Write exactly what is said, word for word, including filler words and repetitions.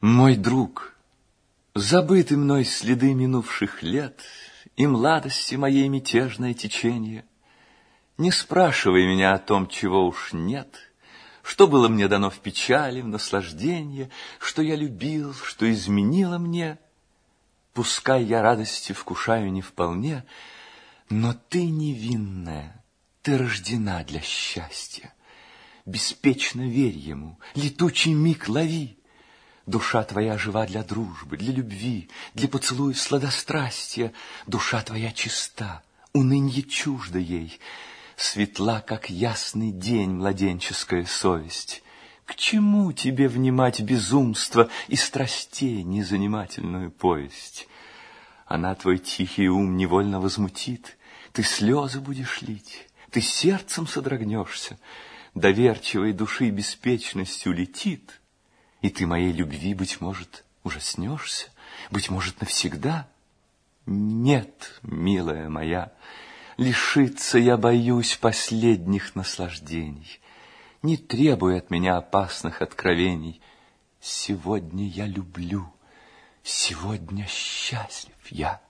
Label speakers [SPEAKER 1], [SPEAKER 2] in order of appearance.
[SPEAKER 1] Мой друг, забыты мной следы минувших лет И младости моей мятежное течение. Не спрашивай меня о том, чего уж нет, Что было мне дано в печали, в наслажденье, Что я любил, что изменило мне. Пускай я радости вкушаю не вполне, Но ты невинная, ты рождена для счастья. Беспечно верь ему, летучий миг лови. Душа твоя жива для дружбы, для любви, Для поцелуев сладострастия. Душа твоя чиста, унынье чуждо ей, Светла, как ясный день, младенческая совесть. К чему тебе внимать безумство И страстей незанимательную повесть? Она твой тихий ум невольно возмутит, Ты слезы будешь лить, ты сердцем содрогнешься, Доверчивой души беспечность улетит, И ты моей любви, быть может, ужаснешься, Быть может, навсегда. Нет, милая моя, лишиться я боюсь последних наслаждений. Не требуй от меня опасных откровений. Сегодня я люблю, сегодня счастлив я.